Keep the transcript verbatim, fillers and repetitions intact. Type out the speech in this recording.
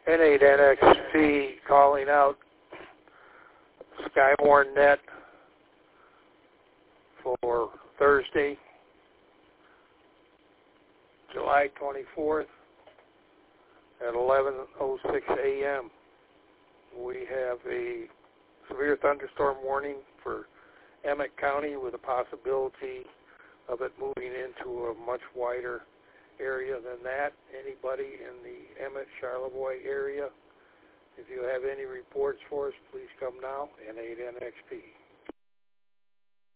N eight N X P calling out Skywarn Net for Thursday, July twenty-fourth at eleven oh six a m We have a severe thunderstorm warning for Emmett County with a possibility of it moving into a much wider area than that. Anybody in the Emmett, Charlevoix area, if you have any reports for us, please come now, N eight N X P.